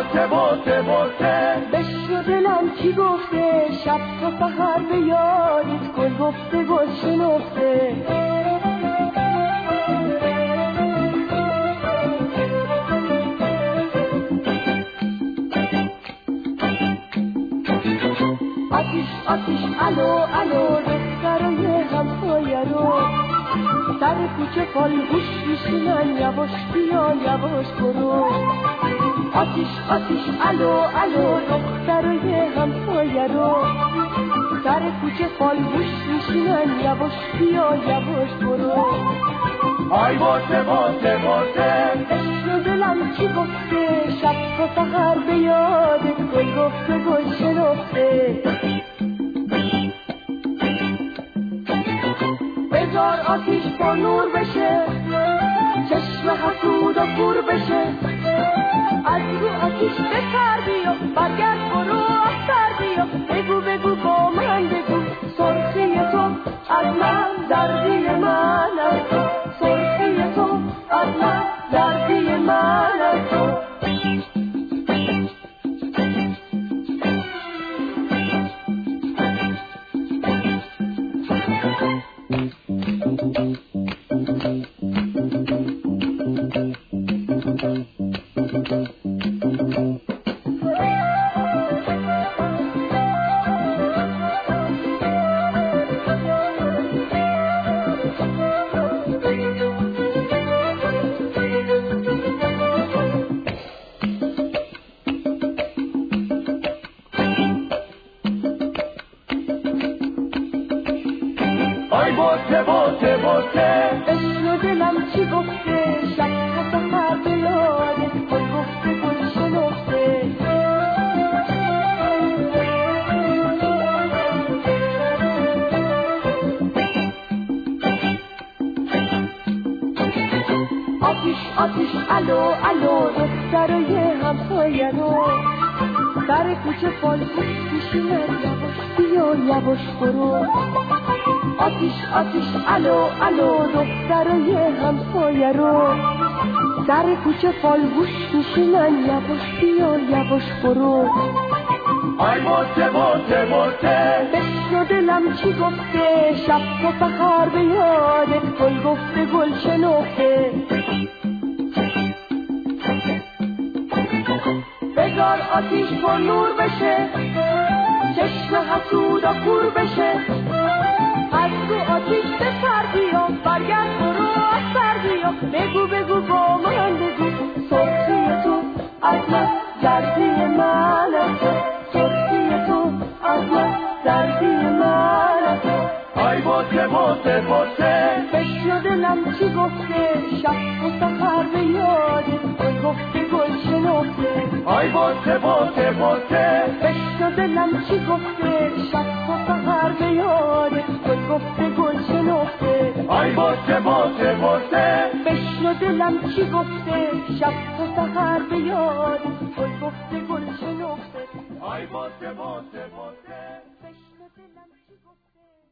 باته بشنو دلم چی گفته، شب تا سحر به یادت گل گفته گل شنفته. آتیش الو دخترای همسایه رو سر کوچه فالگوش میشینن، یواش بیا یواش برو. آتیش الو دخترای همسایه رو سر کوچه فالگوش میشینن، یواش بیا یواش برو. آی باته بشنو دلم چی گفته، شب تا سحر به یادت گل گفته گل شنفته. بذار آتیش با نور بشه، چشم حسود و کور بشه. از رو آتیش بپر بیا، برگرد برو آفتر بیا. بگو با من بگو، سرخی تو از من، زردی من از تو. سرخی تو از من، زردی من از تو. آی باته بشنو دلم چی گفته، شب تا سحر به یادت گل گفته گل شنفته. آتیش الو دخترای همسایه رو سر کوچه فالگوش میشینن، یواش بیا یواش برو. آتیش الو دخترای همسایه رو سر کوچه فالگوش میشینن، یواش بیا یواش برو. آی باته بشنو دلم چی گفته، شب تا سحر به یادت گل گفته گل شنفته. بذار آتیش پر نور بشه، چشم حسود و کور بشه. از رو آتیش بپر بیا، برگرد برو آفتر بیا. بگو با من بگو، سرخی تو از من، زردی من از تو. سرخی تو از من، زردی من از تو. آی باته بشنو دلم چی گفته، شب و سحر به یادت گل گفته گل شنفته. آی باته بشنو دلم چی گفته، شب و سحر به یادت گل گفته گل شنفته. آی باته بشنو دلم چی گفته، شب و سحر به یادت گل گفته گل شنفته. آی باته بشنو دلم چی گفته.